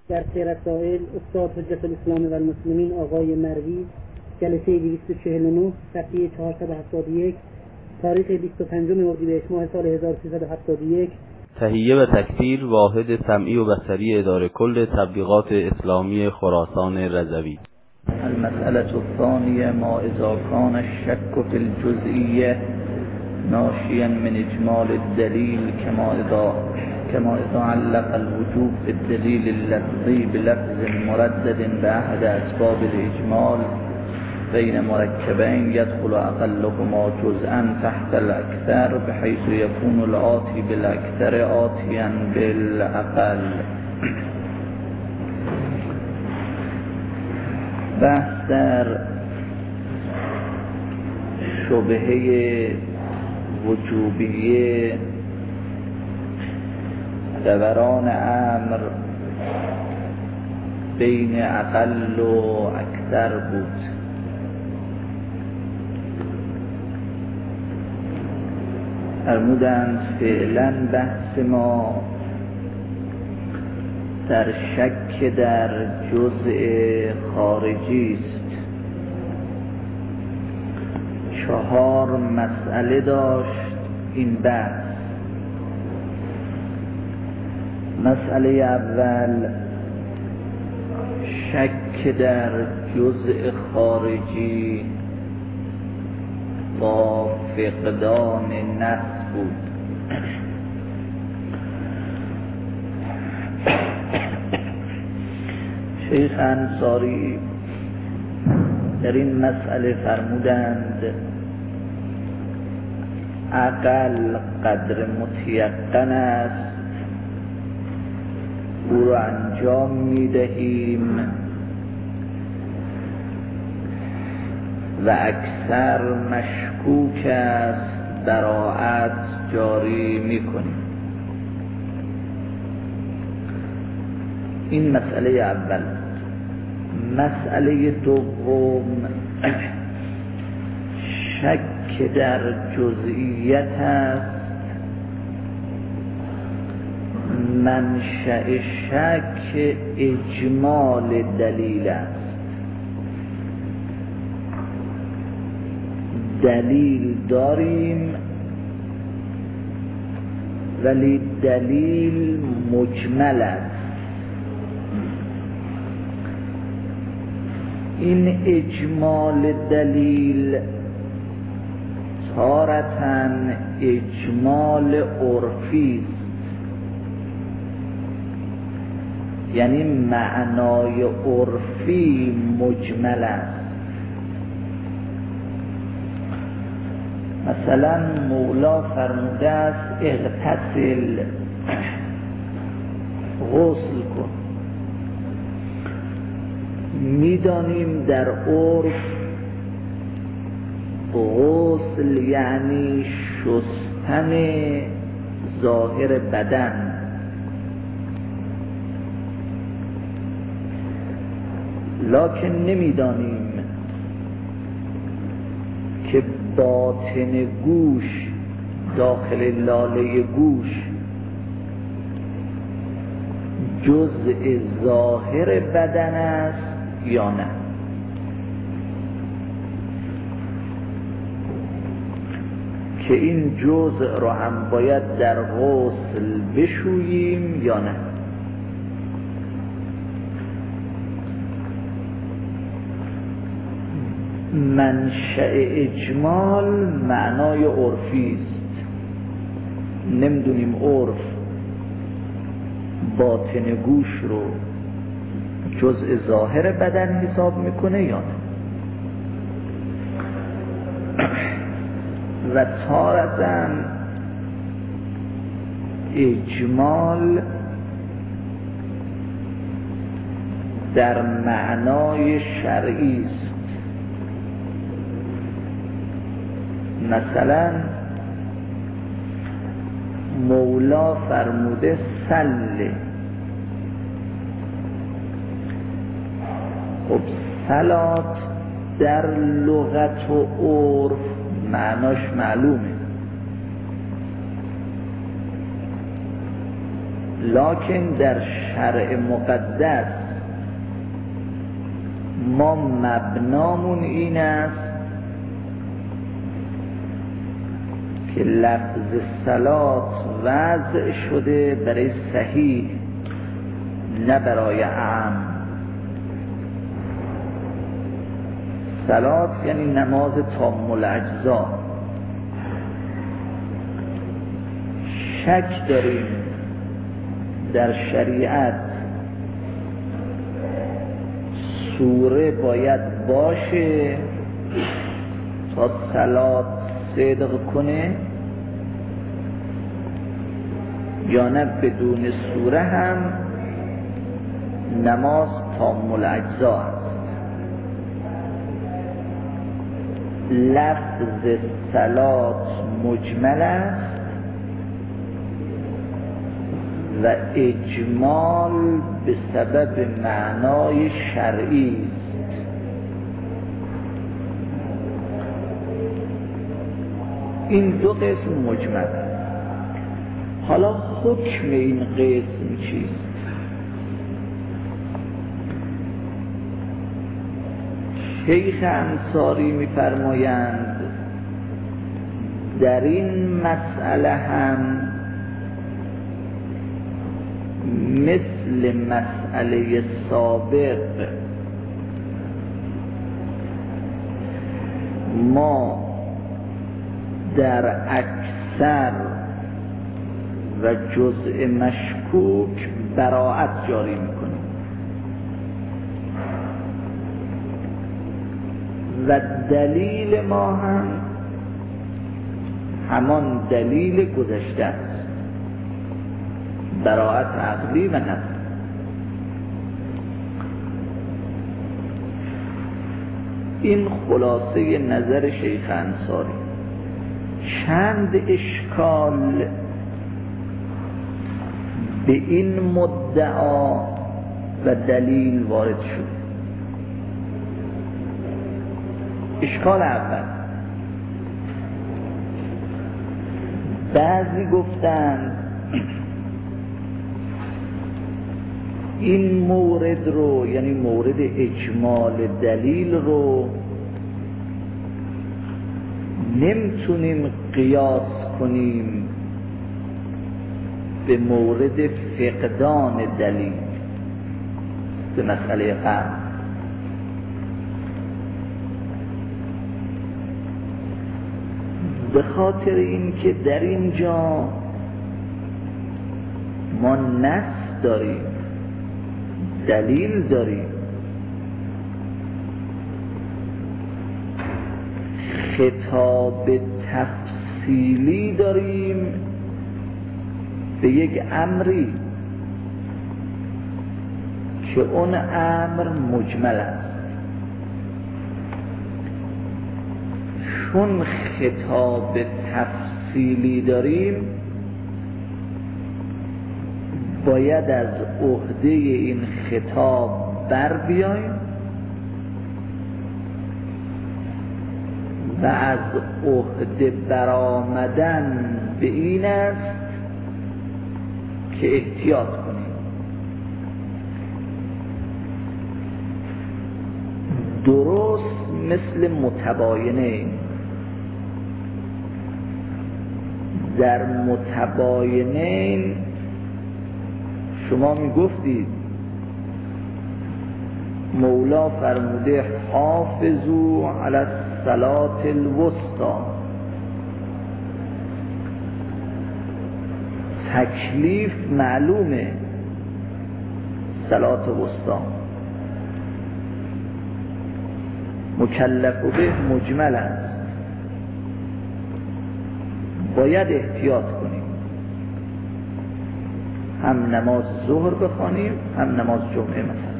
در سیر رسائل استاد حجت الاسلام و المسلمین آقای مروی، جلسه 249 صفحه 471 تاریخ 25 اردیبهشت ماه سال 1371. تهیه و تکثیر واحد سمعی و بصری اداره کل تبلیغات اسلامی خراسان رضوی. المسألة الثانية ما إذا كان الشك في الجزئية ناشيا من إجمال الدليل كما إذا علق الوجوب في الدليل اللفظي بلفظ مردد بأحد أسباب الإجمال بين مركبين يدخل أقلهما جزءا تحت الأكثر بحيث يكون الآتي بالأكثر آتيا بالأقل. بحث در شبهه وجوبیه دوران امر بین اقل و اکثر بود. فرمودند فعلا بحث ما در شک در جزء خارجی است. 4 مسئله داشت این بحث. مسئله اول شک در جزء خارجی با فقدان نص بود. شیخ انصاری در این مسئله فرمودند عقل قدر متیقن است، او را انجام می‌دهیم و اکثر مشکوک است، براءت جاری می‌کنیم. این مسئله اول. مسئله دوم شک در جزئیت است. منشأ شک اجمال دلیل است. دلیل داریم ولی دلیل مجمل است. این اجمال دلیل تارةً اجمال عرفی است، یعنی معنای عرفی مجمل است. مثلا مولا فرموده است اغتسل، غسل کن. میدانیم در عرف غسل یعنی شستن ظاهر بدن، لکن نمیدانیم که باطن گوش داخل لاله گوش جزء ظاهر بدن است یا نه. که این جزء را هم باید در غسل بشوییم یا نه. منشأ اجمال معنای عرفی است. نمیدونیم عرف باطن گوش رو جزء ظاهر بدن حساب میکنه یا نه. و تارةً اجمال در معنای شرعی است. مثلا مولا فرموده صلی. خب صلات در لغت و عرف معناش معلومه. لکن در شرع مقدس ما مبنامون این است که لفظ صلات وضع شده برای صحیح، نه برای اعم. صلات یعنی نماز تام الاجزا. شک داریم در شریعت سوره باید باشه تا صلات صدق کنه یا نه بدون سوره هم نماز تام الاجزا است. لفظ صلات مجمل است و اجمال به سبب معنای شرعی است. این دو قسم مجمل است. حالا حکم این قسم چیست؟ شیخ انصاری می‌فرمایند در این مسئله هم مثل مسئله سابق ما در اکثر و جزء مشکوک براءت جاری میکنیم و دلیل ما هم همان دلیل گذشته است، براءت عقلی و نقلی. این خلاصه نظر شیخ انصاری. چند اشکال به این مدعا و دلیل وارد شد. اشکال اول، بعضی گفتند این مورد رو، یعنی مورد اجمال دلیل رو نمیتونیم قیاس کنیم به مورد فقدان دلیل، به مسئله قرن. به خاطر اینکه در اینجا ما نص داریم، دلیل داریم، خطاب تفصیلی داریم به یک امری که اون امر مجمل است. چون خطاب تفصیلی داریم باید از عهده این خطاب بر بیاییم و از عهده برآمدن به این است که احتیاط کنیم. درست مثل متباینه. در متباینه شما میگفتید مولا فرموده حافظوا علی الصلاة الوسطی، تکلیف معلومه، صلاة وسطی مکلف به مجمل است، باید احتیاط کنیم، هم نماز ظهر بخوانیم هم نماز جمعه مثلا.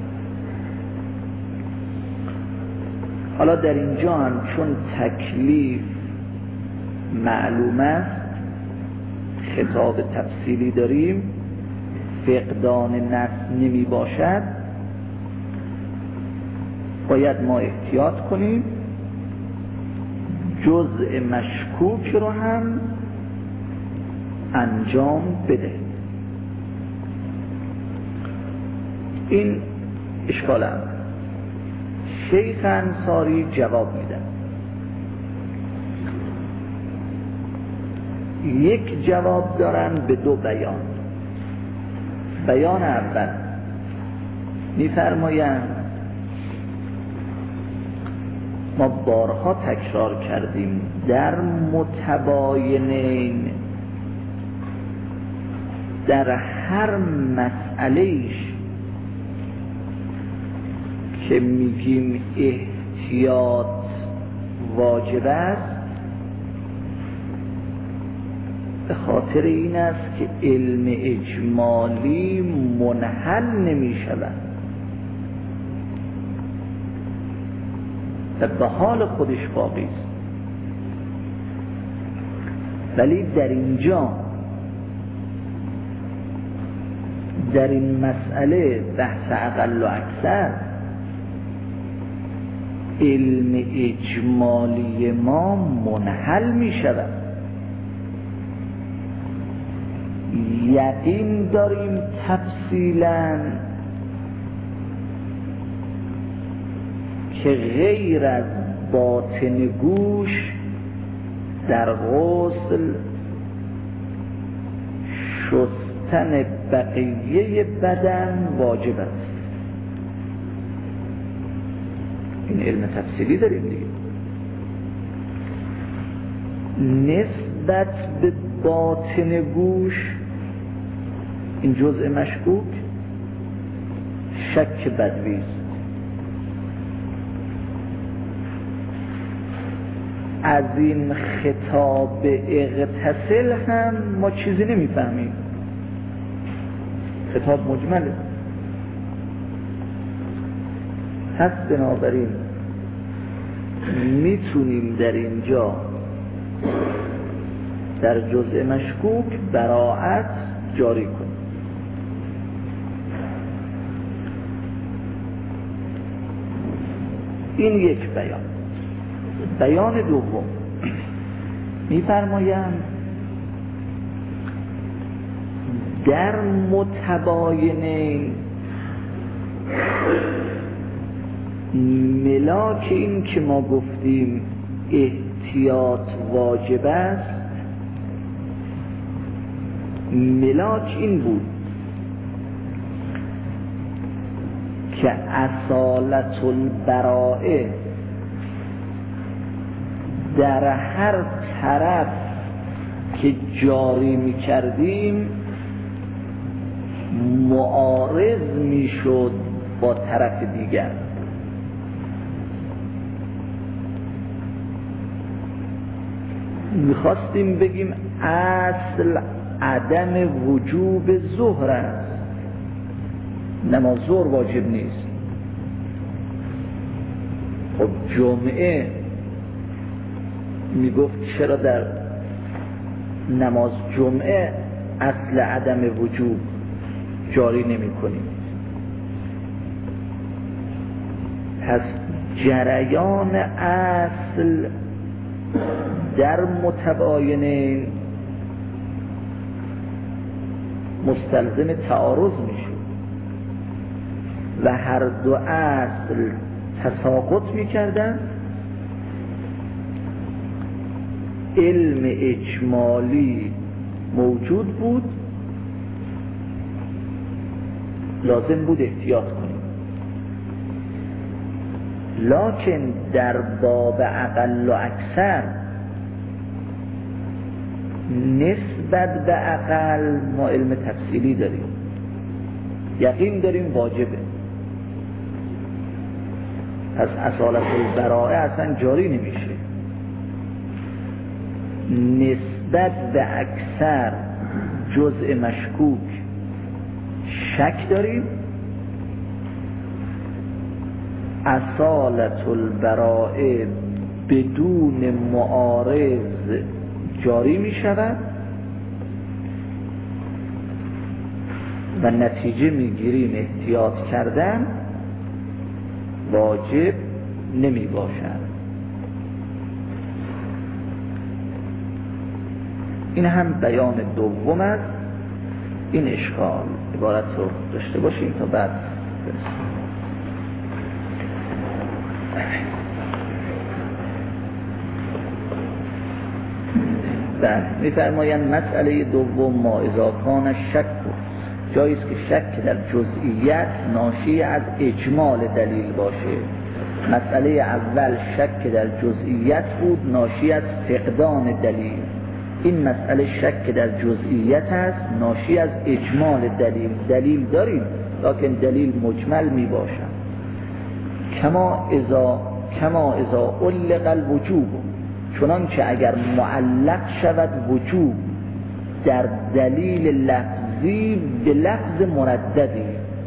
حالا در اینجا هم چون تکلیف معلوم است، خطاب تفصیلی داریم، فقدان نص نمی باشد، باید ما احتیاط کنیم، جزء مشکوک رو هم انجام بده. این اشکال هم. شیخ انصاری جواب میدن. یک جواب دارن به دو بیان. بیان اول میفرمایند ما بارها تکرار کردیم در متباینین در هر مسئلهش که میگیم احتیاط واجب است، به خاطر این است که علم اجمالی منحل نمی شود و به حال خودش باقی است. ولی در اینجا در این مسئله بحث اقل و اکثر علم اجمالی ما منحل می شود. یقین داریم تفصیلاً که غیر از باطن گوش در غسل شستن بقیه بدن واجب است. این علم تفصیلی داریم دیگه. نسبت به باطن گوش این جزء مشکوک شک بدوی است. از این خطاب اغتسل هم ما چیزی نمیفهمیم. خطاب مجمله. پس بنابراین میتونیم در اینجا در جزء مشکوک براءت جاری کنیم. این یک بیان. بیان دوم می‌فرمایند در متباینین ملاک این که ما گفتیم احتیاط واجب است، ملاک این بود که اصالت البراءه در هر طرف که جاری می کردیم معارض می شد با طرف دیگر. میخواستیم بگیم اصل عدم وجوب ظهر است، نماز ظهر واجب نیست. خب جمعه میگفت چرا در نماز جمعه اصل عدم وجوب جاری نمی کنیم؟ پس جریان اصل در متباینین مستلزم تعارض میشه و هر دو اصل تساقط میکردن. علم اجمالی موجود بود، لازم بود احتیاط کنیم. لکن در باب اقل و اکثر نسبت به اقل ما علم تفصیلی داریم، یقین داریم واجبه. پس اصالت البراءه اصلا جاری نمیشه. نسبت به اکثر جزء مشکوک شک داریم. اصالت البراءه بدون معارض جاری می شود و نتیجه می گیریم احتیاط کردن واجب نمی باشد. این هم بیان دوم است. این اشکال عبارت رو داشته باشیم تا بعد می‌فرمایند مسئله دوم ما اذا کان شک، جایی است که شک در جزئیات ناشی از اجمال دلیل باشه. مسئله اول شک در جزئیات بود ناشی از فقدان دلیل. این مسئله شک در جزئیات است ناشی از اجمال دلیل. دلیل داریم لکن دلیل مجمل می باشد. کما اذا علق الوجوب، چنانچه اگر معلق شود وجوب در دلیل لفظی به لفظ مرددی،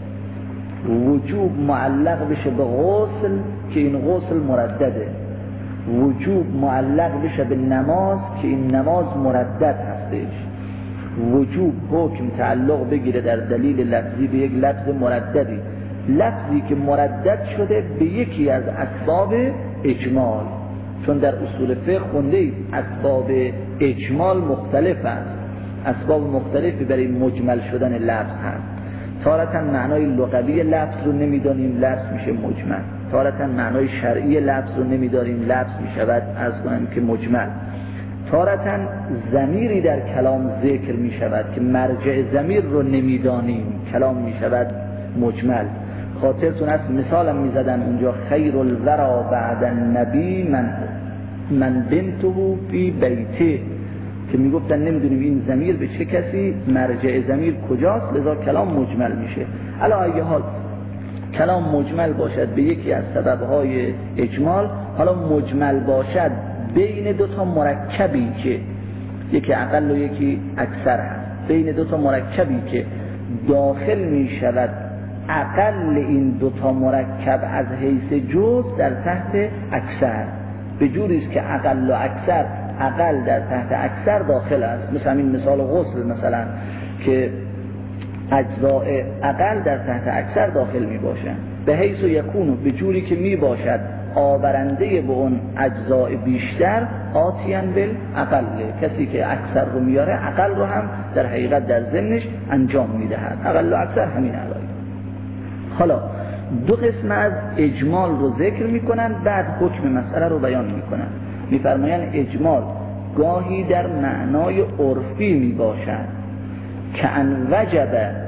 وجوب معلق بشه به غسل که این غسل مردده، وجوب معلق بشه به نماز که این نماز مردد هستش، وجوب حکم تعلق بگیره در دلیل لفظی به یک لفظ مرددی، لفظی که مردد شده به یکی از اسباب اجمال. چون در اصول فقه خونده اید اسباب اجمال مختلف است، اسباب مختلفی برای مجمل شدن لفظ هست. تارتا معنای لغوی لفظ رو نمیدانیم، لفظ میشه مجمل. تارتا معنای شرعی لفظ رو نمیدانیم، لفظ میشود از کنیم که مجمل. تارتا ضمیری در کلام ذکر میشود که مرجع ضمیر رو نمیدانیم، کلام میشود مجمل. خاطرتون است مثالم میزدن اونجا خیر الورا بعد النبی من بنته فی بیته، که میگفتن نمیدونیم این ضمیر به چه کسی، مرجع ضمیر کجاست، لذا کلام مجمل میشه. علی ای حال کلام مجمل باشد به یکی از سببهای اجمال، حالا مجمل باشد بین دو تا مرکبی که یکی اقل و یکی اکثر هست، بین دو تا مرکبی که داخل میشود اقل این دو تا مرکب از حیث جز در تحت اکثر، به جوری است که اقل و اکثر، اقل در تحت اکثر داخل است. مثل این مثال غسل مثلا که اجزاء اقل در تحت اکثر داخل می باشند، به حیث و یکونو، به جوری که می باشد آورنده به اون اجزاء بیشتر آتیان بالاقل، کسی که اکثر رو میاره اقل رو هم در حقیقت در ضمنش انجام میدهد. اقل و اکثر همین علایق. حالا دو قسم از اجمال رو ذکر میکنن، بعد حکم مسئله رو بیان میکنن. میفرمایند اجمال گاهی در معنای عرفی میباشد که ان وجب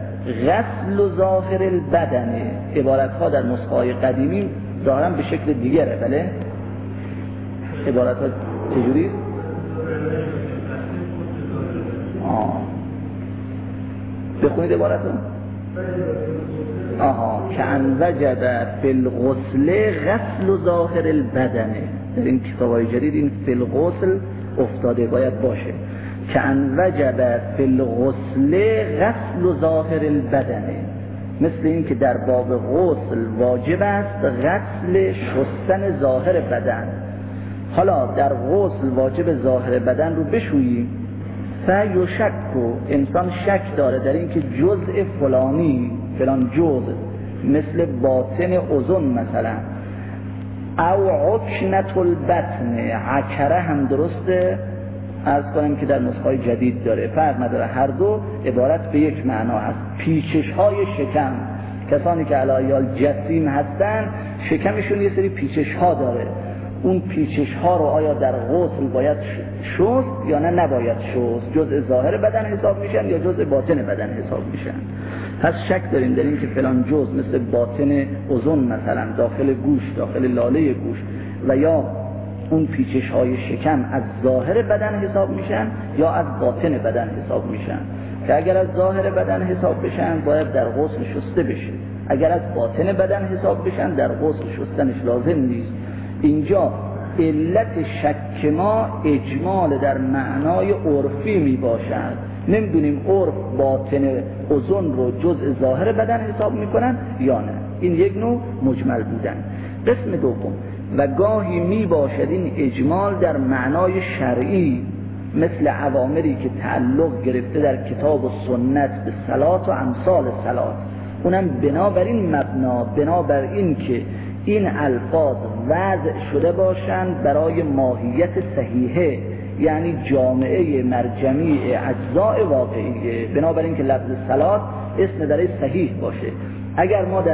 غسل ظاهر البدن. عبارتها در نسخه‌های قدیمی ظاهرا به شکل دیگره، بله؟ عبارتها چجوری؟ بخونید عبارتها. که ان وجب فی الغسل غسل ظاهر البدن. در این کتاب‌های جدید این فی الغسل افتاده، باید باشه که ان وجب فی الغسل غسل ظاهر البدن، مثل این که در باب غسل واجب است غسل شستن ظاهر بدن. حالا در غسل واجب ظاهر بدن رو بشوییم، فیشک، انسان شک داره در این که جزء فلان جزء مثل باطن اذن مثلا، او عکنت البطن، عکره هم درسته، عرض کنم که در نسخه‌های جدید داره، فرق نداره، هر دو عبارت به یک معنا هست. پیچش های شکم، کسانی که علایال جسیم هستن شکمشون یه سری پیچش ها داره، اون پیچش ها رو آیا در غسل باید شست یا نه نباید شست، جزء ظاهر بدن حساب میشن یا جزء باطن بدن حساب میشن. پس شک داریم در این که فلان جزء مثل باطن اذن مثلا، داخل گوش، داخل لاله گوش و یا اون پیچش های شکم از ظاهر بدن حساب میشن یا از باطن بدن حساب میشن، که اگر از ظاهر بدن حساب بشن باید در غسل شسته بشه، اگر از باطن بدن حساب بشن در غسل شستنش لازم نیست. اینجا علت شک ما اجمال در معنای عرفی می باشد، نمیدونیم عرف باطن اذن رو جزء ظاهر بدن حساب میکنن یا نه. این یک نوع مجمل بودن. قسم دوم، و گاهی می باشد این اجمال در معنای شرعی، مثل اوامری که تعلق گرفته در کتاب و سنت به صلات و امثال صلات، اونم بنابراین مبنا، بنابراین که این الفاظ وضع شده باشند برای ماهیت صحیحه، یعنی جامعه مرجمی اجزاء واقعیه، بنابراین که لفظ صلات اسم در صحیح باشه. اگر ما در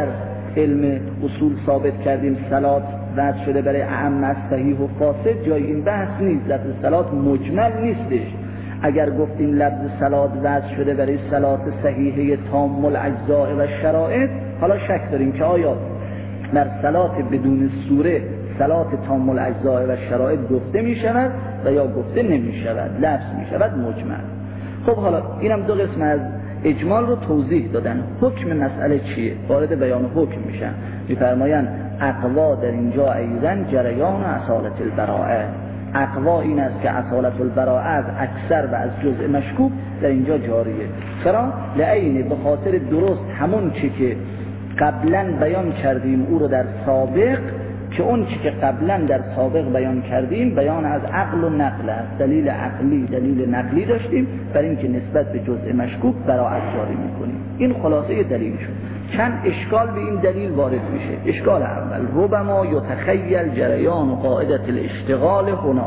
علم اصول ثابت کردیم صلات وضع شده برای اعم از صحیح و فاسد، جای این بحث نیست. لفظ صلات مجمل نیستش. اگر گفتیم لفظ صلات وضع شده برای صلات صحیحه تام الاجزاء و شرائط، حالا شک داریم که آیا در صلات بدون سوره صلات تام الاجزاء و شرائط گفته می شود و یا گفته نمی شود، لفظ می شود مجمل. خب حالا اینم دو قسم از اجمال رو توضیح دادن. حکم مسئله چیه؟ وارد بیان حکم میشن. میفرمایند اقوا در اینجا ایضا جریان اصالت البراءه. اقوا این است که اصالت البراءه از اکثر و از جزء مشکوک در اینجا جاریه. چرا؟ لعین به خاطر درست همون چی که قبلا بیان کردیم او رو در سابق، که اون چی که قبلا در سابق بیان کردیم بیان از عقل و نقل است. دلیل عقلی دلیل نقلی داشتیم برای اینکه نسبت به جزء مشکوک براءت جاری میکنیم. این خلاصه دلیل شد. چند اشکال به این دلیل وارد میشه. اشکال اول، ربما یتخیل جریان قاعده الاشتغال هنا.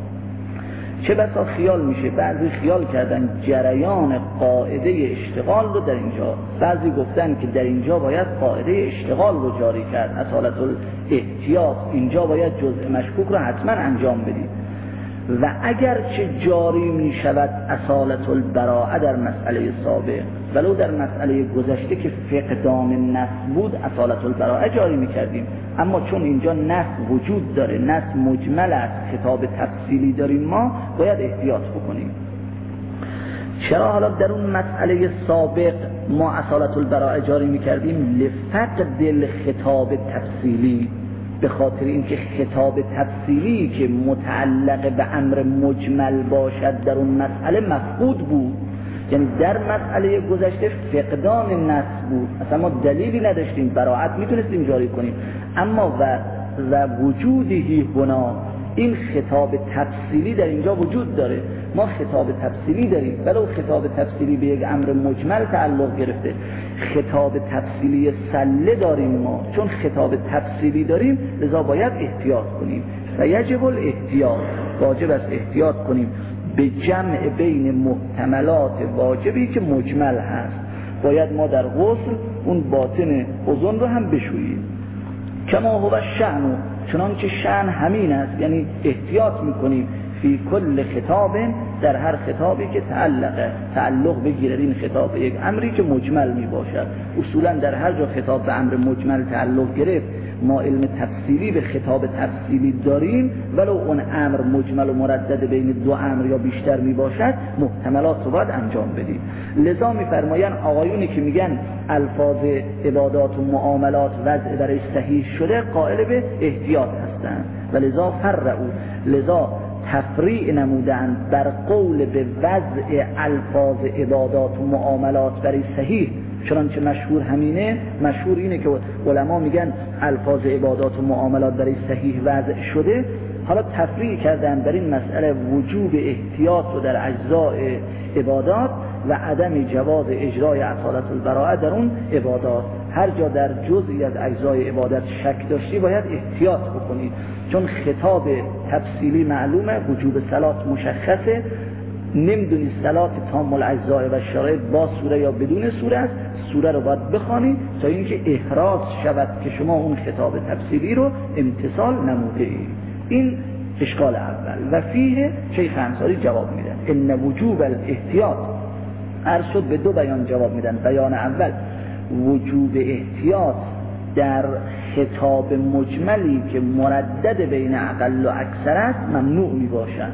چه بسا خیال میشه، بعضی خیال کردن جریان قاعده اشتغال رو در اینجا، بعضی گفتن که در اینجا باید قاعده اشتغال رو جاری کرد، اصالت الاحتیاط، اینجا باید جزء مشکوک رو حتما انجام بدید. و اگر چه جاری می شود اصالت البراءه در مسئله سابق، ولو در مسئله گذشته که فقدان نص بود اصالت البراءه جاری می کردیم، اما چون اینجا نص وجود داره، نص مجمل است، خطاب تفصیلی داریم، ما باید احتیاط بکنیم. چرا حالا در اون مسئله سابق ما اصالت البراءه جاری می کردیم؟ لفقد الخطاب تفصیلی، به خاطر اینکه خطاب تفصیلی که متعلق به امر مجمل باشد در اون مسئله مفقود بود. یعنی در مسئله گذشته فقدان نص بود، اصلا ما دلیلی نداشتیم، براءت میتونستیم جاری کنیم، اما و وجودی هنا، این خطاب تفصیلی در اینجا وجود داره. ما خطاب تفصیلی داریم، ولو خطاب تفصیلی به یک امر مجمل تعلق گرفته. خطاب تفصیلی سله داریم ما، چون خطاب تفصیلی داریم لذا باید احتیاط کنیم. و یجب الاحتیاط، واجب است احتیاط کنیم به جمع بین محتملات واجبی که مجمل هست. باید ما در غسل اون باطن اذن رو هم بشوییم. کما هو شأن، چنانچه شأن همین است، یعنی احتیاط میکنیم فی کل خطاب، در هر خطابی که تعلق بگیرد این خطاب به یک امری که مجمل می باشد. اصولا در هر جا خطاب به امر مجمل تعلق گرفت، ما علم تفصیلی به خطاب تفصیلی داریم، ولو اون امر مجمل و مردد بین دو امر یا بیشتر می باشد، محتملات رو باید انجام بدیم. لذا می فرماین آقایونی که میگن الفاظ عبادات و معاملات وضع برای صحیح شده قائل به احتیاط هستند و لذا فرعوا، لذا تفریع نمودند بر قول به وضع الفاظ عبادات و معاملات برای صحیح. چنانچه مشهور همینه، مشهور اینه که علما میگن الفاظ عبادات و معاملات برای صحیح وضع شده. حالا تفریع کردن بر این مسئله وجوب احتیاط و در اجزاء عبادات و عدم جواز اجرای اصالت البراءه در اون عبادات. هر جا در جزئی از اجزای عبادت شک داشتی باید احتیاط بکنید، چون خطاب تفصیلی معلومه، وجوب صلات مشخصه، نمیدونی صلات تام الاجزاء و شرایط با سوره یا بدون سوره است، سوره رو باید بخوانی تا اینکه احراز شود که شما اون خطاب تفصیلی رو امتثال نموده اید. این اشکال اول. و فیه شیخ انصاری جواب میدن ان وجوب الاحتیاط، عرض شد به دو بیان جواب میدن. بیان اول وجوب احتیاط در خطاب مجملی که مردد بین اقل و اکثر است ممنوع می باشد.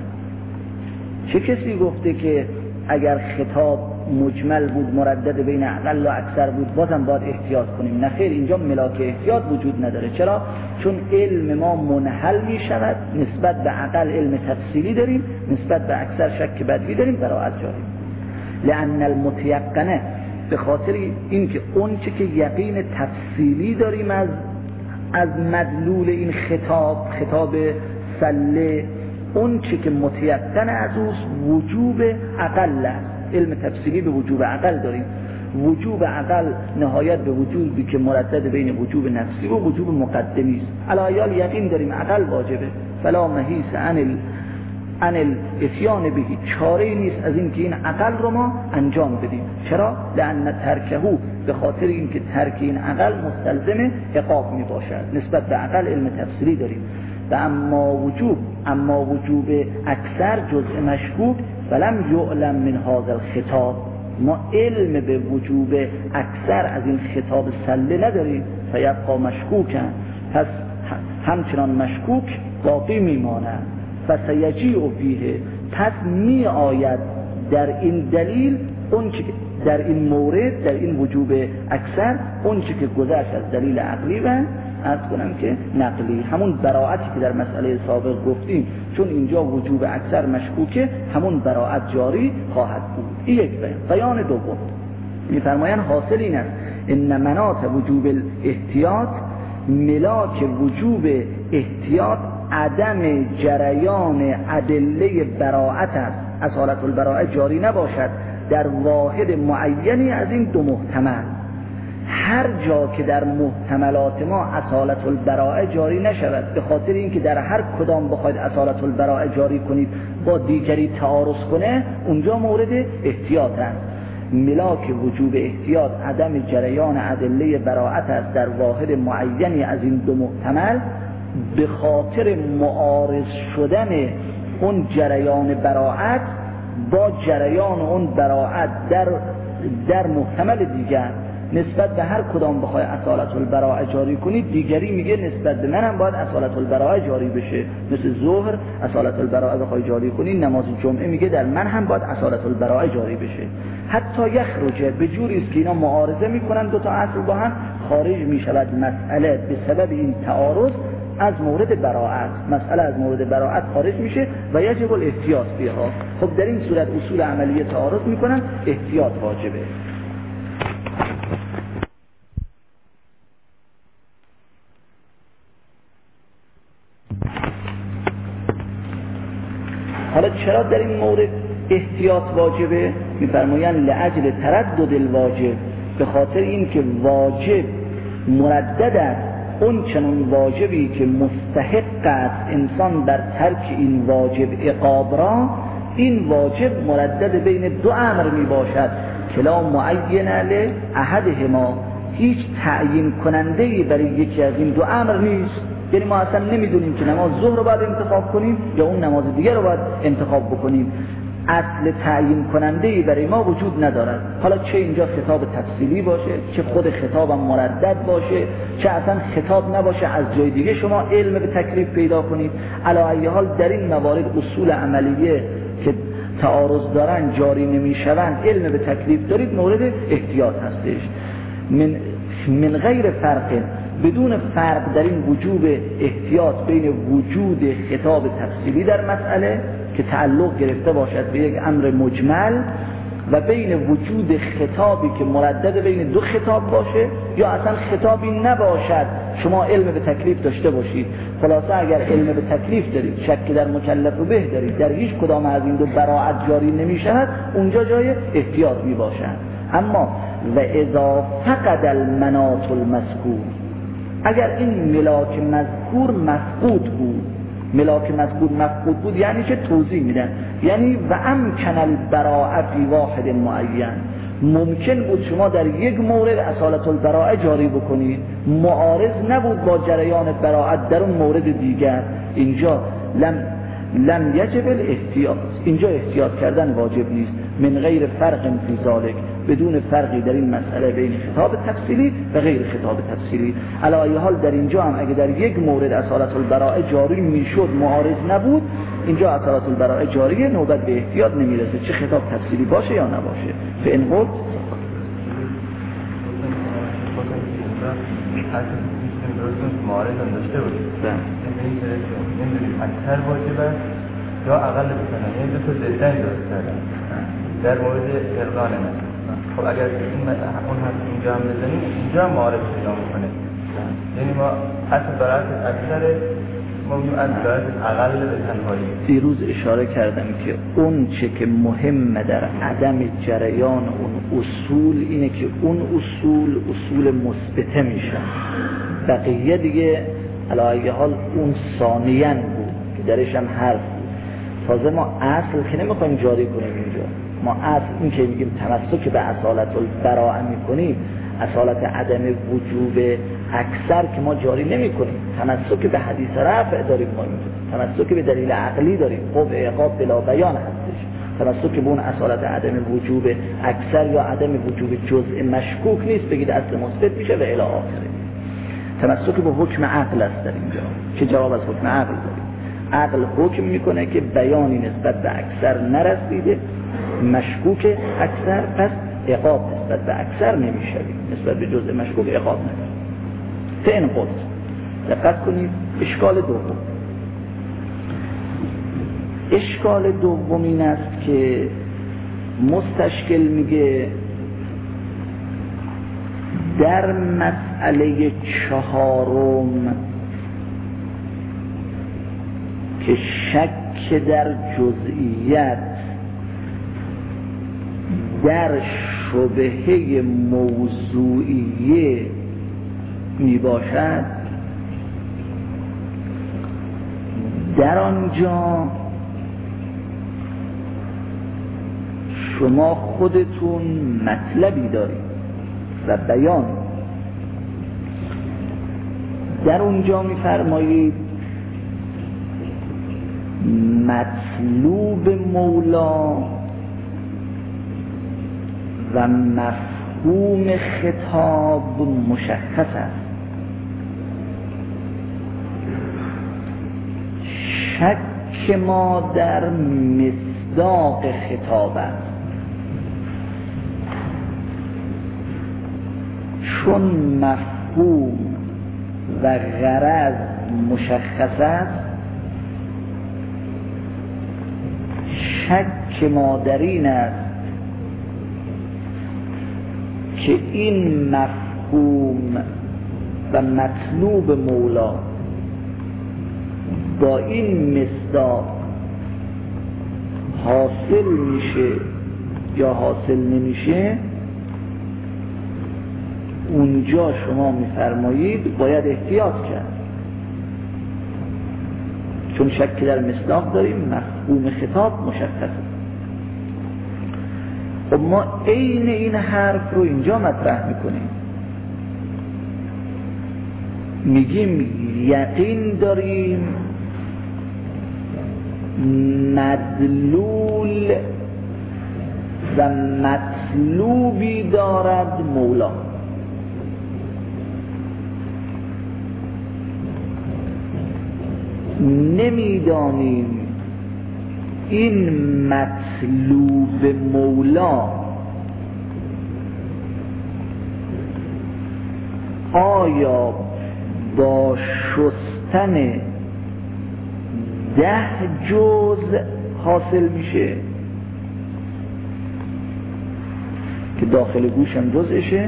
چه کسی گفته که اگر خطاب مجمل بود مردد بین اقل و اکثر بود بازم باید احتیاط کنیم؟ نه خیر، اینجا ملاک احتیاط وجود نداره. چرا؟ چون علم ما منحل می شود، نسبت به اقل علم تفصیلی داریم، نسبت به اکثر شک بدوی داریم، براءت جاری. لأن المتيقنه، به خاطر اینکه اون چه که یقین تفصیلی داریم از مدلول این خطاب سله، اون چه که متیقن از اوست وجوب اقل است. علم تفصیلی به وجوب اقل داریم، وجوب اقل نهایت به وجوبی که مردد بین وجوب نفسی و وجوب مقدمی است. علی یقین داریم اقل واجبه، فلا محیص عن عن الاتیان بهی، چاره نیست از این که این عقل رو ما انجام بدیم. چرا؟ لأن ترکهو، به خاطر اینکه ترک این عقل مستلزم عقاب می باشد. نسبت به عقل علم تفصیلی داریم. و اما وجوب اکثر جزء مشکوک ولم یعلم من هذا الخطاب، ما علم به وجوب اکثر از این خطاب سله نداریم. فیبقا مشکوکن، پس همچنان مشکوک باقی میماند. فسیجیء فیه، پس می آید در این دلیل اون که در این مورد، در این وجوب اکثر، اون چه که گذشت از دلیل عقلی و عرض کنم که نقلی، همون براعتی که در مسئله سابق گفتیم، چون اینجا وجوب اکثر مشکوکه، همون براعت جاری خواهد بود. این یک بیان دوم میفرمایند حاصل این است ان مناط وجوب الاحتیاط، ملاک وجوب احتیاط عدم جریان ادله براعت است. اصالت البراعه جاری نباشد در واحد معینی از این دو محتمل. هر جا که در محتملات ما اصالت البراعه جاری نشود، به خاطر اینکه در هر کدام بخواید اصالت البراعه جاری کنید با دیگری تعارض کنه، اونجا مورد احتیاط است. ملاک وجوب احتیاط عدم جریان ادله براعت است در واحد معینی از این دو محتمل، به خاطر معارض شدن اون جریان براعت با جریان اون براعت در محتمل دیگر. نسبت به هر کدام بخوای اصالت البراعه جاری کنید، دیگری میگه نسبت به منم باید اصالت البراعه جاری بشه. مثل ظهر اصالت البراعه بخوای جاری کنی، نماز جمعه میگه در من هم باید اصالت البراعه جاری بشه. حتی یخرجه، به جوری است که اینا معارضه میکنن، دو تا اصل با هم خارج میشود مسئله به سبب این تعارض از مورد براعت، مسئله از مورد براعت خارج میشه و یجب الاحتیاط بها. خب در این صورت اصول عملی تعارض میکنن، احتیاط واجبه. حالا چرا در این مورد احتیاط واجبه؟ میفرمایند لأجل تردد الواجب، به خاطر این که واجب مردد است. اون چنون واجبی که مستحق است انسان بر ترک این واجب عقاب را، این واجب مردد بین دو امر می باشد کلا معین له احدهما، هیچ تعیین کننده‌ای برای یکی از این دو امر نیست. یعنی ما اصلا نمیدونیم که نماز ظهر رو باید انتخاب کنیم یا اون نماز دیگر رو باید انتخاب بکنیم. اصل تعیین کننده‌ای برای ما وجود ندارد. حالا چه اینجا خطاب تفصیلی باشه، چه خود خطابم مردد باشه، چه اصلا خطاب نباشه، از جای دیگه شما علم به تکلیف پیدا کنید. علی ای حال در این موارد اصول عملیه که تعارض دارن جاری نمیشوند، علم به تکلیف دارید، مورد احتیاط هستش. من غیر فرق، بدون فرق در این وجوب احتیاط بین وجود خطاب تفصیلی در مسئله که تعلق گرفته باشد به یک امر مجمل و بین وجود خطابی که مردد بین دو خطاب باشه یا اصلا خطابی نباشد، شما علم به تکلیف داشته باشید. خلاصه اگر علم به تکلیف دارید، شک در مکلف به دارید، در هیچ کدام از این دو براعت جاری نمیشود، اونجا جای احتیاط می باشد. اما و اذا فقد المناط المذکور، اگر این ملاک مذکور مفقود بود، ملاک مذکور مفقود بود یعنی چه؟ توضیح میدن. یعنی و امکن البراءه فی واحد معین، ممکن بود شما در یک مورد اصالت البراءه جاری بکنید، معارض نبود با جریان براءت در اون مورد دیگر، اینجا لم یجب الاحتیاط، اینجا احتیاط کردن واجب نیست. من غیر فرق فی ذلک، بدون فرقی در این مسئله بین خطاب تفصیلی و غیر خطاب تفصیلی. علی ای حال در اینجا هم اگه در یک مورد اصالت البراءه جاری میشد، معارض نبود، اینجا اصالت البراءه جاریه، نوبت به احتیاط نمیرسه، چه خطاب تفصیلی باشه یا نباشه. فان قلت معارض هم داشته باشید، نمیدونیم اکثر واجب است یا اقل بکنم، یعنی دو تا زدن درست کردن در مورد ارغان مثلا. خب اگر اون حرف اینجا هم بزنیم، اینجا هم معارض پیدا میکنه، یعنی ما اصل برایت اکثر ما میگیم اصل برایت اقل به تنهایی. دیروز اشاره کردم که اون چه که مهمه در عدم جریان اون اصول اینه که اون اصول مثبته میشن، بقیه دیگه علی ای حال اون ثانیاً بود که درش هم حرف بود. تازه ما اصل که نمیخوایم جاری کنیم اینجا. ما اصل این که میگیم تمسک به اصالت البراءه میکنیم، اصالت عدم وجوب اکثر که ما جاری نمی کنیم، تمسک به حدیث رفع داریم، ما تمسک به دلیل عقلی داریم، قطع عقاب بلا بیان هستش. تمسک به اون اصالت عدم وجوب اکثر یا عدم وجوب جزء مشکوک نیست، بگید اصل مثبت میشه و الی آخره. تمسک به حکم عقل است در اینجا که جواب از حکم عقل داریم. عقل حکم میکنه که بیانی نسبت به اکثر نرسیده، مشکوک اکثر، پس عقاب نسبت به اکثر نمیشویم، نسبت به جزء مشکوک عقاب نمیشویم. فین قلت، دقت کنید. اشکال دوم، اشکال دوم این است که مستشکل میگه در مسئله چهارم که شک در جزئیت در شبهه موضوعیه می باشد، در آنجا شما خودتون مطلبی دارید و بیان. در اونجا می فرمایید مطلوب مولا و مفهوم خطاب مشخص است. شک ما در مصداق خطاب است، چون مفهوم و غرض مشخص است. شک ما در این است که این مفهوم و مطلوب مولا با این مصداق حاصل میشه یا حاصل نمیشه. اونجا شما میفرمایید باید احتیاط کرد، چون شک در مصداق داریم، مفهوم خطاب مشخصه. خب ما عین این حرف رو اینجا مطرح میکنیم، میگیم یقین داریم مدلول و مطلوبی دارد مولا. نمیدانیم این مطلوب مولا آیا با شستن 10 جزء حاصل میشه که داخل گوشم جزءشه،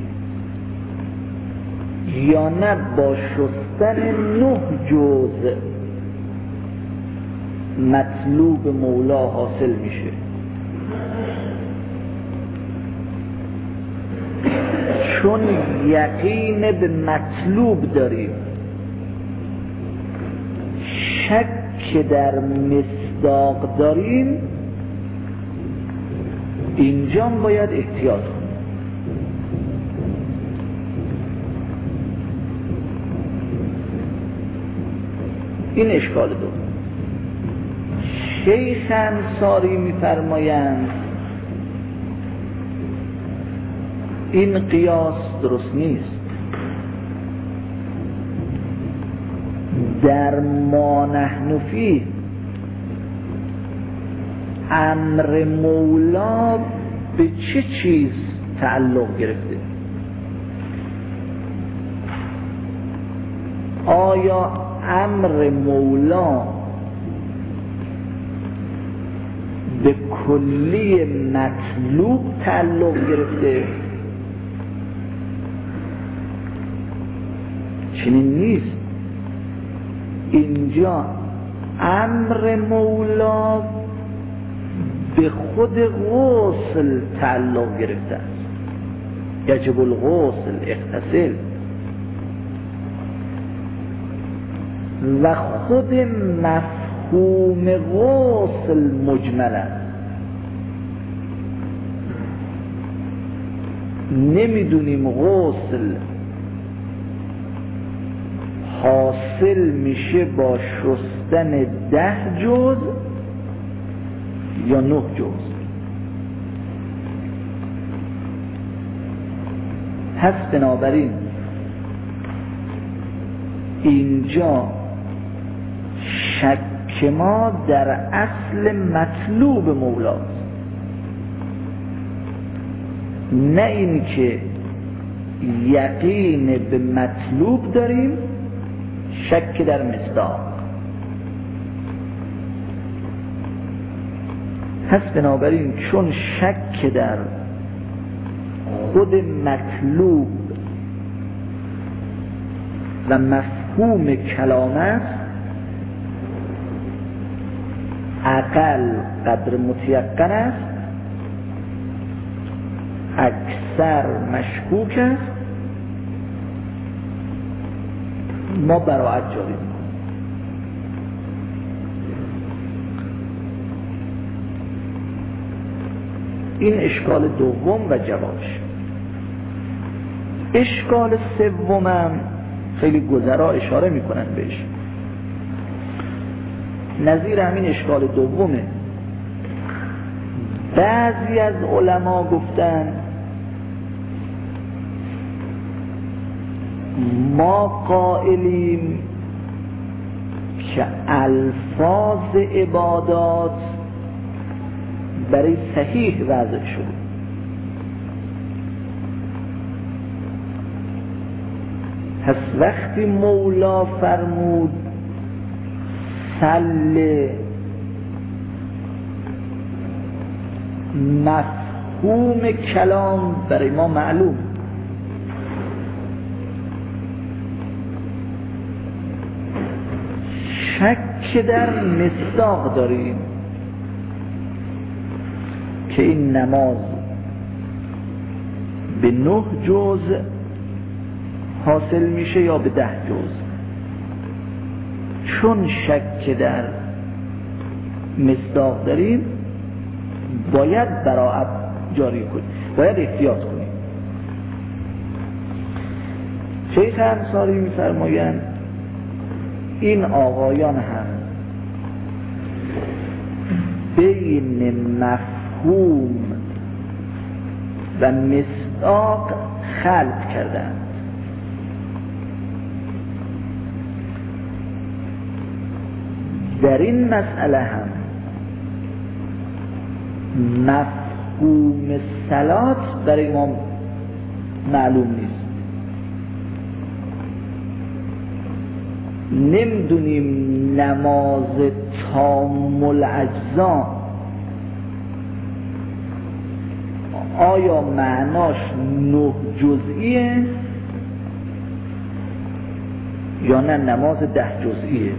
یا نه با شستن 9 جزء مطلوب مولا حاصل میشه. چون یقین به مطلوب داریم، شک در مصداق داریم، اینجا باید احتیاط کنیم. این اشکال دوم. شیخ انصاری می‌فرمایند این قیاس درست نیست. در ما نحن فیه امر مولا به چه چیز تعلق گرفته؟ آیا امر مولا به کلی مطلوب تعلق گرفته؟ چنین نیست. اینجا امر مولا به خود غسل تعلق گرفته است. یجب الغسل، اغتسل. و خود مفهوم غسل مجمل است. نمیدونیم غسل حاصل میشه با شستن 10 جز یا 9 جز. پس بنابراین اینجا شک ما در اصل مطلوب مولاست، نه این که یقین به مطلوب داریم، شک در مصداق. پس بنابراین چون شک در خود مطلوب و مفهوم کلام است، اقل قدر متیقن است، اکثر مشکوک است، ما براءت جاری می‌کنیم. این اشکال دوم و جوابش. اشکال سومم خیلی گذرا اشاره میکنن بهش، نظیر همین اشکال دومه. بعضی از علما گفتن ما قائلیم که الفاظ عبادات برای صحیح وضع شده، پس وقتی مولا فرمود سل، مفهوم کلام برای ما معلوم، شک در مصداق داریم که این نماز به 9 جز حاصل میشه یا به 10 جز. چون شک در مصداق داریم باید براءت جاری کنیم، باید احتیاط کنیم. شیخ انصاری میفرمایند این آقایان هم بین مفهوم و مصداق خلط کردند. در این مسئله هم مفهوم صلات برای ما معلوم نیست، نمیدونیم نماز تام الاجزا آیا معناش 9 جزئیه یا نه نماز 10 جزئیه.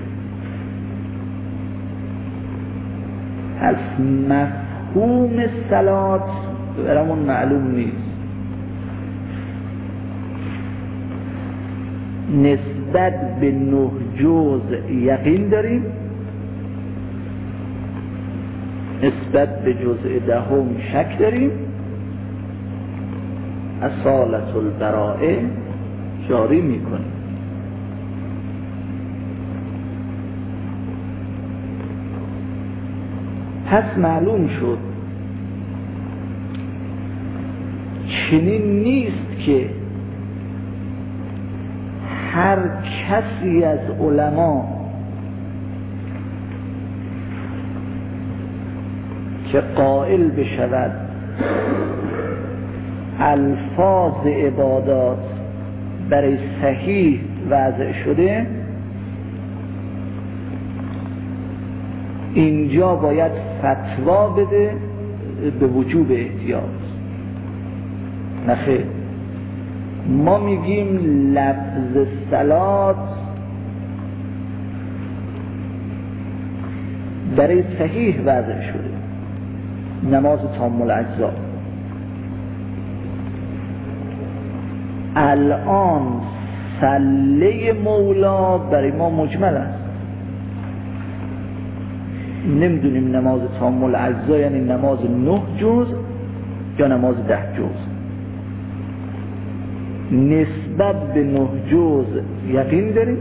از مفهوم صلات برامون معلوم نیست، نسبت به 9 جز یقین داریم، نسبت به جزء 10 شک داریم، اصالت البراءه جاری میکنیم. پس معلوم شد چنین نیست که هر کسی از علما که قائل بشود الفاظ عبادات برای صحیح وضع شده اینجا باید فتوا بده به وجوب احتیاط. نخیر، ما میگیم لفظ صلات برای صحیح وضع شده، نماز تام الاجزا. الان سله مولا برای ما مجمل است، نمیدونیم نماز تام الاجزا یعنی نماز 9 جز یا نماز 10 جز. نسبت به 9 جز یقین داریم،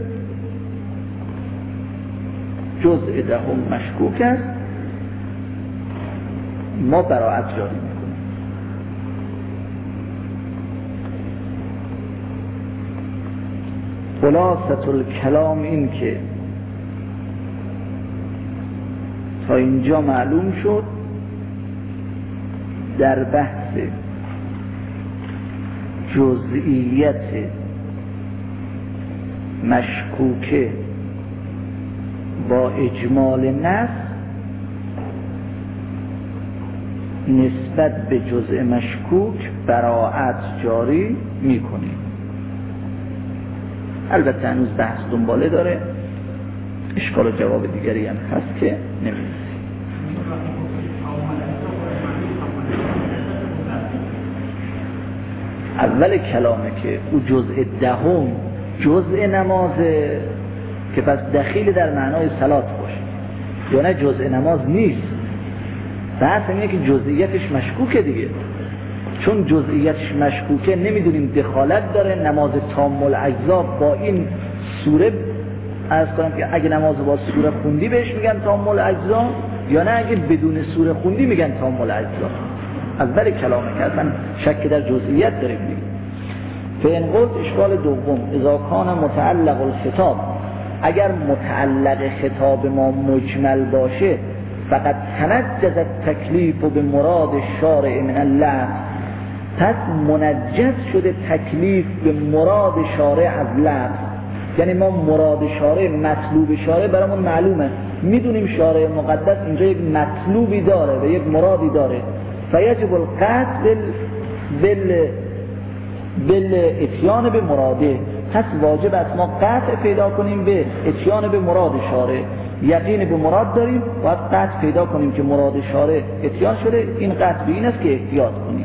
جزء دهم مشکوک است، ما براءت جاری میکنیم. خلاصة الکلام این که تا اینجا معلوم شد در بحث جزئیت مشکوکه با اجمال نص نسبت به جزء مشکوک براءت جاری میکنیم. البته هنوز بحث دنباله داره، اشکال و جواب دیگری هم هست که نمی‌رسیم. اول کلامه که او جزء دهم جزء نمازه که پس دخیل در معنای صلات باشه یا نه جزء نماز نیست. بحث اینه که جزئیتش مشکوکه دیگه، چون جزئیتش مشکوکه نمیدونیم دخالت داره نماز تام الاجزا با این سوره. عرض کنم که اگه نماز با سوره خوندی بهش میگن تام الاجزا یا نه اگه بدون سوره خوندی میگن تام الاجزا. اول کلامه که اصلا شک در جزئیت داریم دیگه. فإن قلت اشکال دوم اذا کان متعلق الخطاب، اگر متعلق خطاب ما مجمل باشه فقط تنجز التکلیف به مراد شارع من اللفظ، پس منجز شده تکلیف به مراد شارع از لفظ. یعنی ما مراد شارع مطلوب شارع برامون معلومه، میدونیم شارع مقدس اینجا یک مطلوبی داره و یک مرادی داره، فیجب القطع اتیان به مراده، پس واجب است ما قطع پیدا کنیم به اتیان به مراد شارع. یقین به مراد داریم باید قطع پیدا کنیم که مراد شارع اتیان شده، این قطع به این است که احتیاط کنیم.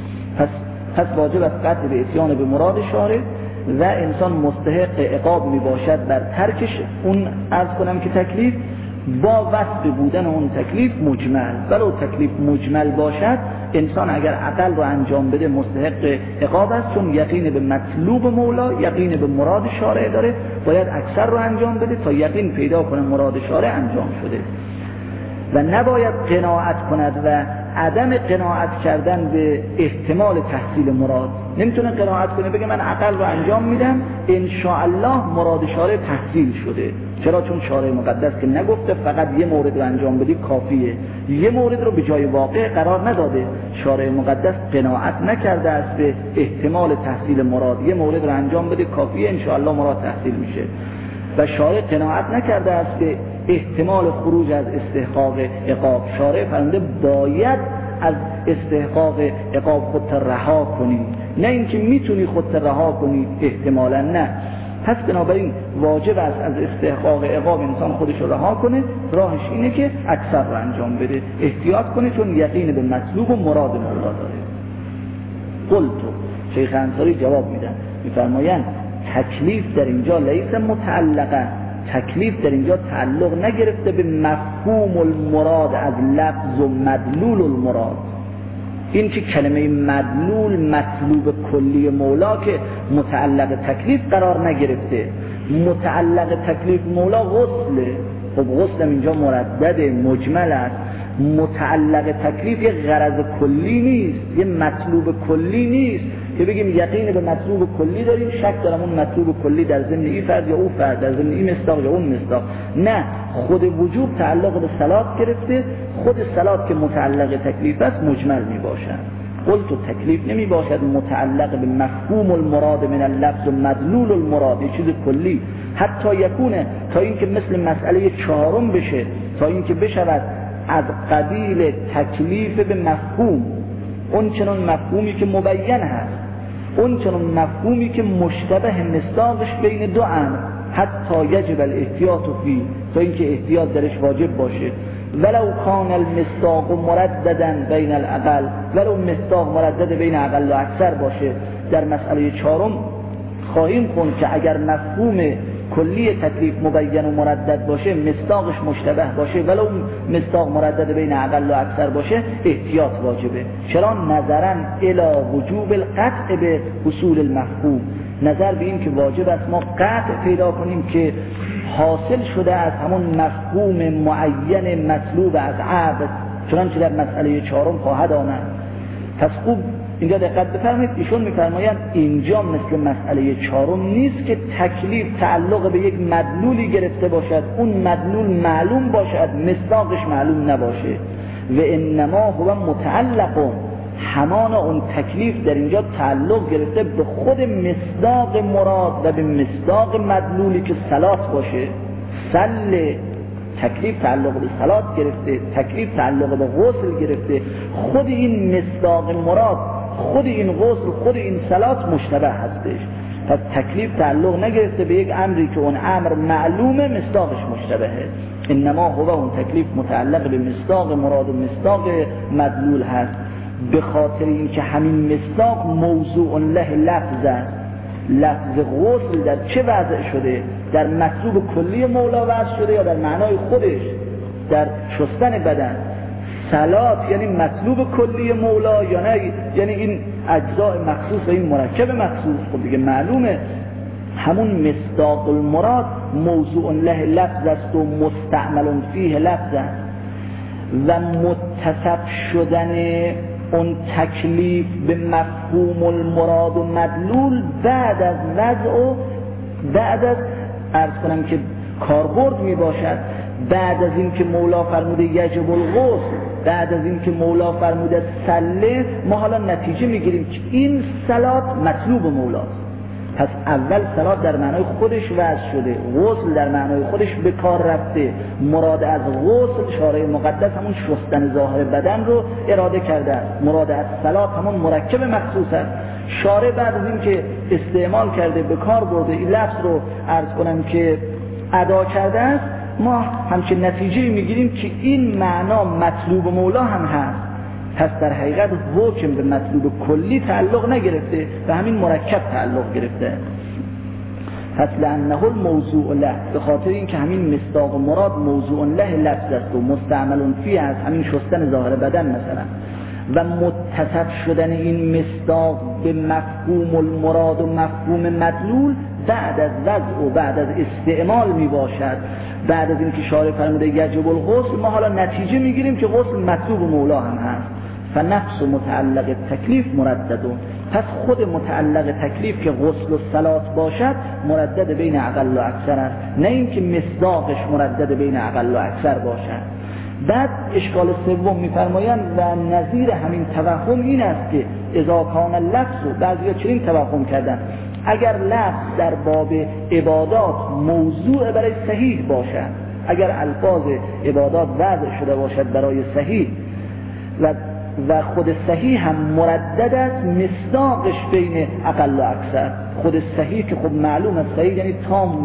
پس واجب است قطع به اتیان به مراد شارع و انسان مستحق عقاب می باشد بر ترکش اون. عرض کنم که تکلیف با وصف بودن اون تکلیف مجمل، ولو تکلیف مجمل باشد انسان اگر عقل رو انجام بده مستحق عقاب است، چون یقین به مطلوب مولا، یقین به مراد شارع داره، باید اکثر رو انجام بده تا یقین پیدا کنه مراد شارع انجام شده و نباید قناعت کند و عدم قناعت کردن به احتمال تحصیل مراد. نمیتونه قناعت کنه بگه من عقل رو انجام میدم ان شاء الله مراد شارع تحصیل شده. چرا؟ چون شارع مقدس که نگفته فقط یه مورد رو انجام بدی کافیه، یه مورد رو به جای واقع قرار نداده. شارع مقدس قناعت نکرده است به احتمال تحصیل مراد، یه مورد رو انجام بده کافیه ان شاء الله مراد تحصیل میشه. و شارع قناعت نکرده است به احتمال خروج از استحقاق عقاب. شارع فرموده باید از استحقاق عقاب خودت رها کنی، نه اینکه میتونی خودت رها کنی احتمالا نه. پس بنابراین واجب است از استحقاق عقاب انسان خودش رو رها کنه. راهش اینه که اکثر رو انجام بده، احتیاط کنه، چون یقین به مطلوب و مراد مولا داره. قلتو شیخ انصاری جواب میدن میفرمایند تکلیف در اینجا لیس متعلقه، تکلیف در اینجا تعلق نگرفته به مفهوم المراد از لفظ و مدلول المراد. این که کلمه مدلول مطلوب کلی مولا که متعلق تکلیف قرار نگرفته. متعلق تکلیف مولا غسله، خب غسل اینجا مردد مجمل است. متعلق تکلیف یه غرض کلی نیست، یه مطلوب کلی نیست که بگیم یقین به مطلوب کلی داریم، شک دارم اون مطلوب کلی در ضمن این فرد یا اون فرد، در ضمن این مصداق یا اون مصداق. نه، خود وجوب تعلق به صلات گرفته، خود صلات که متعلق تکلیف است مجمل می باشد. قلت و تکلیف نمی باشد متعلق به مفهوم المراد من اللفظ و مدلول المراد، یه چیز کلی، حتی یکونه تا اینکه مثل مسئله چهارم بشه، تا اینکه بشود از قبیل تکلیف به مفهوم، اون چنان مفهومی که مبین هست، اون چنان مفهومی که مشتبه مصداقش بین دو امر، حتی یجب الاحتیاط فی، تا اینکه احتیاط درش واجب باشه. ولو کان المصداق مرددا بین الاقل، ولو مصداق مردد بین اقل و اکثر باشه. در مسئله چهارم خواهیم خوند که اگر مفهوم کلی تکلیف مبین و مردد باشه، مصداقش مشتبه باشه، ولو مصداق مردد بین اقل و اکثر باشه، احتیاط واجبه. چرا؟ نظرا الی وجوب القطع به حصول المفهوم، نظر به این که واجب است ما قطع پیدا کنیم که حاصل شده از همون مفهوم معین مطلوب از عقل، چنانچه در مسئله 4 خواهد آمد. پس خوب اینجا دقت بفرمایید، ایشون میفرمایند اینجا مثل مسئله 4 نیست که تکلیف تعلق به یک مدلولی گرفته باشد، اون مدلول معلوم باشد مصداقش معلوم نباشه، و انما هو متعلق، همان اون تکلیف در اینجا تعلق گرفته به خود مصداق مراد و به مصداق مدلولی که صلات باشه. تکلیف تعلق به صلات گرفته، تکلیف تعلق به غسل گرفته، خود این مصداق مراد، خود این غسل، خود این صلات مشتبه هستش. پس تکلیف تعلق نگرفته به یک امری که اون امر معلومه، مصداقش مشتبهه. انما هو اون تکلیف متعلق به مصداق مراد و مصداق مدلول هست، به خاطر اینکه همین مصداق موضوع له لفظ است. لفظ غسل در چه وضع شده؟ در مطلوب کلی مولا وضع شده یا در معنای خودش در شستن بدن؟ صلات یعنی مطلوب کلی مولا یا نه؟ یعنی این اجزاء مخصوص و این مرکب مخصوص. خب دیگه معلومه همون مصداق المراد موضوع له لفظ است و مستعمل فیه لفظ است، و متصف شدن اون تکلیف به مفهوم المراد و مدلول بعد از وضع و بعد از عرض کنم که کاربرد می باشد. بعد از این که مولا فرموده یجب الغسل، بعد از این که مولا فرموده سله، ما حالا نتیجه میگیریم که این صلات مطلوب مولاست. پس اول صلات در معنای خودش وضع شده، غسل در معنای خودش به کار رفته. مراد از غسل شارع مقدس همون شستن ظاهر بدن رو اراده کرده است، مراد از صلات همون مرکب مخصوص است. شارع بعد از این که استعمال کرده، به کار برده، این لفظ رو عرض کنم که ادا کرده است، ما همچین نتیجه میگیریم که این معنا مطلوب مولا هم هست. پس در حقیقت حکم به مطلوب کلی تعلق نگرفته، به همین مرکب تعلق گرفته. پس لانه الموضوع له، به خاطر این که همین مصداق مراد موضوع له لفظ است و مستعمل فیه است، همین شستن ظاهر بدن مثلا، و متصف شدن این مصداق به مفهوم المراد و مفهوم مدلول بعد از وضع و بعد از استعمال می باشد. بعد از اینکه شارع فرموده یجب الغسل، ما حالا نتیجه میگیریم که غسل مطلوب مولا هم هست. فنفس متعلق تکلیف مرددون، پس خود متعلق تکلیف که غسل و صلات باشد مردد بین اقل و اکثر است، نه اینکه مصداقش مردد بین اقل و اکثر باشد. بعد اشکال سوم میفرمایند و نظیر همین توهم این است که اذا کان اللفظ، بعضیا چنین توهم کردن، اگر لفظ در باب عبادات موضوع برای صحیح باشد، اگر الفاظ عبادات وضع شده باشد برای صحیح و خود صحیح هم مردد است، مصداقش بین اقل و اکثر. خود صحیح که خب معلوم است، صحیح یعنی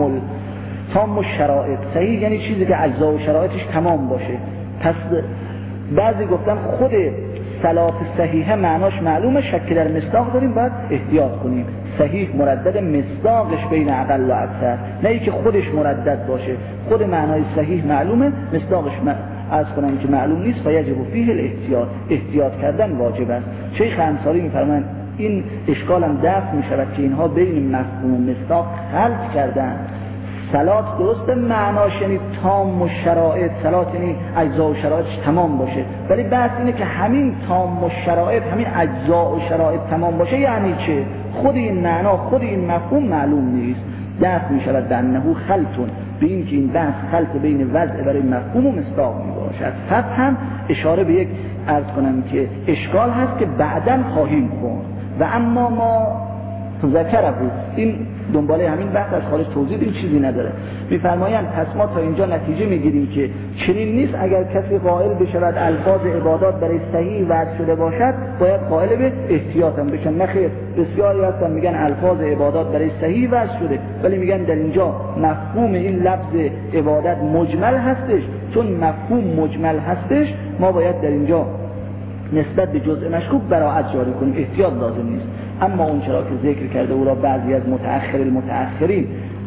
تام الشرائط، صحیح یعنی چیزی که اجزا و شرایطش تمام باشه. پس بعضی گفتن خود صلات صحیحه معناش معلومه، شک در مصداق داریم، باید احتیاط کنیم. صحیح مردد مصداقش بین اقل و اکثر، نه ای که خودش مردد باشه. خود معنای صحیح معلومه، مصداقش از کنم که معلوم نیست، فیجب فیه الاحتیاط، احتیاط کردن واجب است. شیخ انصاری میفرمایند این اشکال هم دفع میشود که اینها بین مفهوم و مصداق خلط کردن. صلات درسته معناش یعنی تام و شرایط، صلات یعنی اجزا و شرایطش تمام باشه، ولی بحث اینه که همین تام و شرایط، همین اجزا و شرایط تمام باشه یعنی چه؟ خود این معنا، خود این مفهوم معلوم نیست. دفع می شود به انه خلطون، به این که این بحث خلط بین وضع برای مفهوم و مصداق می باشد. پس هم اشاره به یک عرض کنم که اشکال هست که بعداً خواهیم خوند. و اما ما ذکره بود، این دنباله همین بحث از خارج توضیح این چیزی نداره. میفرمایند پس ما تا اینجا نتیجه میگیریم که چنین نیست اگر کسی قائل بشود الفاظ عبادات برای صحیح وضع شده باشد باید قائل به احتیاط هم بشن. نخیر، بسیاری هستن میگن الفاظ عبادات برای صحیح وضع شده، ولی میگن در اینجا مفهوم این لفظ عبادت مجمل هستش. چون مفهوم مجمل هستش ما باید در اینجا نسبت به جزء مشکوک براءت جاری کنیم، احتیاط لازم نیست. اما اون چرا که ذکر کرده او را بعضی از المتأخرین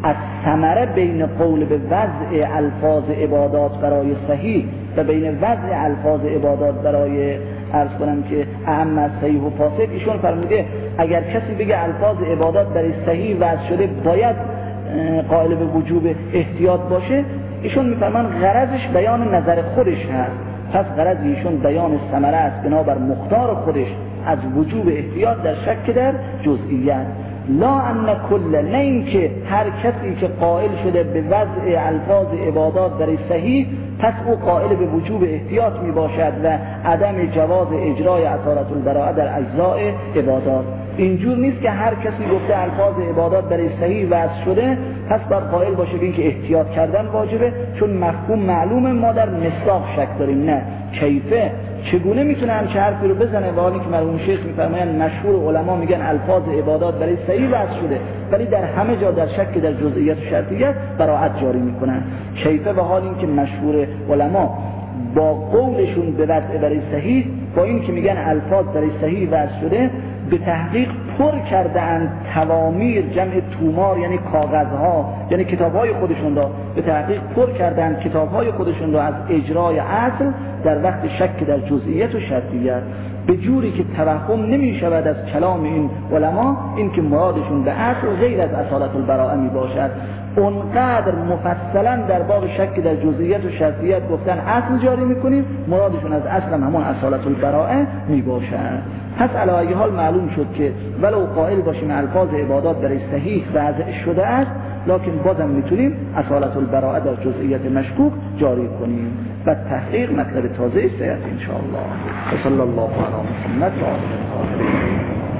از ثمره بین قول به وضع الفاظ عبادات برای صحیح و بین وضع الفاظ عبادات برای عرض کنم که اهم از صحیح و فاسد، ایشون فرموده اگر کسی بگه الفاظ عبادات برای صحیح وضع شده باید قائل به وجوب احتیاط باشه، ایشون میفرمان غرضش بیان نظر خودش هست، پس غرض ایشون بیان ثمره است بنابر مختار خودش از وجوب احتیاط در شک در جزئیات. لا ان کل، نه این که هر کسی که قائل شده به وضع الفاظ عبادات برای صحیح پس او قائل به وجوب احتیاط می باشد و عدم جواز اجرای اصالت البراءه در اجزاء عبادات. اینجور نیست که هر کسی گفته الفاظ عبادات برای صحیح وضع شده پس باید قائل باشه به این که احتیاط کردن واجبه، چون مفهوم معلومه، ما در مصداق شک داریم. نه، کیفه چگونه میتونه همچه حرفی رو بزنه؟ و حالی که مرحوم شیخ میفرمایند مشهور علما میگن الفاظ عبادات برای صحیح وضع شده، ولی در همه جا در شک در جزئیات و شرطیات براءت جاری میکنن. کیفه و حال این که مشهور علما با قولشون به وضع برای صحیح، با این که میگن الفاظ برای صحیح وضع شده، به تحقیق پر کرده اند توامیر، جمع تومار یعنی کاغذها، یعنی کتابهای خودشون را به تحقیق پر کردن کتابهای خودشون را از اجرای اصل در وقت شک در جزئیات و شرطیات، به جوری که توهم نمی شود از کلام این علما این که مرادشون به اصل غیر از اصالت البراءه می باشد. اونقدر مفصلا در باب شک در جزئیات و شرطیات گفتن اصل جاری میکنیم، مرادشون از اصل همون اصالت البراءه می باشد. پس علی ای حال معلوم شد که ولو قائل باشیم الفاظ عبادات برای صحیح وضع شده است، لکن بازم میتونیم اصالت البراءه در جزئیات مشکوک جاری کنیم و تحقیق مطلب تازه است ان شاء الله. صلی الله علی محمد و آله.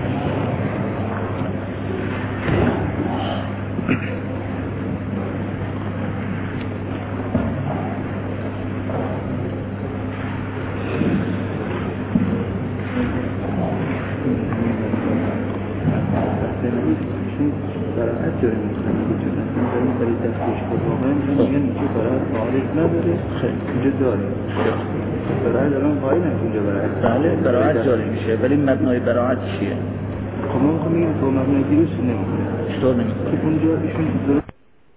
براءت جاری میشه، ولی مبنای براءت چیه؟ خب ما میگیم تو مبنای دیروز نمیکنه. چطور نمیکنه؟ که اونجا ایشون درست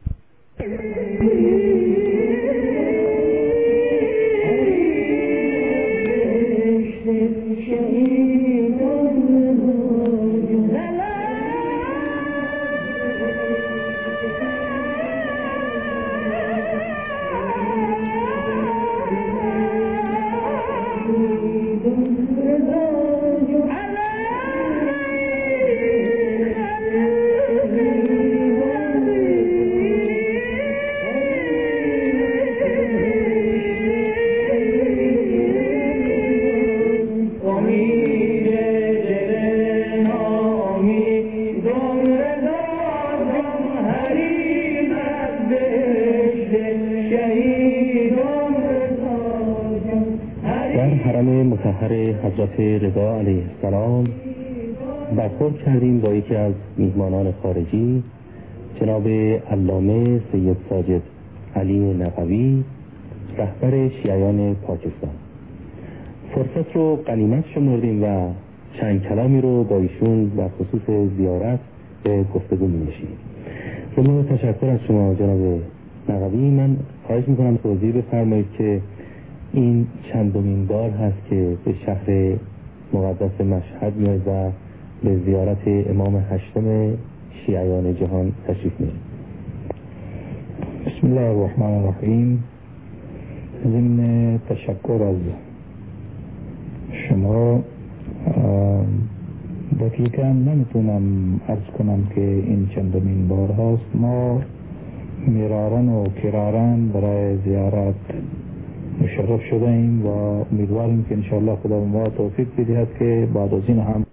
حضرت رضا علیه السلام برخورد کردیم با یکی از میهمانان خارجی، جناب علامه سید ساجد علی نقوی، رهبر شیعیان پاکستان. فرصت رو غنیمت شمردیم و چند کلامی رو با ایشون در خصوص زیارت به گفتگو می‌نشیم. ضمن تشکر از شما جناب نقوی، من خواهش می‌کنم توضیح بفرمایید که این چندمین بار هست که به شهر مقدس مشهد میاید و به زیارت امام هشتم شیعیان جهان تشریف میارید؟ بسم الله الرحمن الرحیم. ضمن تشکر از شما دقیقا نمیتونم عرض کنم که این چندمین بار هست. ما مرارن و کرارن برای زیارت مشرف شده ایم و امیدواریم که انشاءالله خدا ما توفیق بدهد که بعد از این هم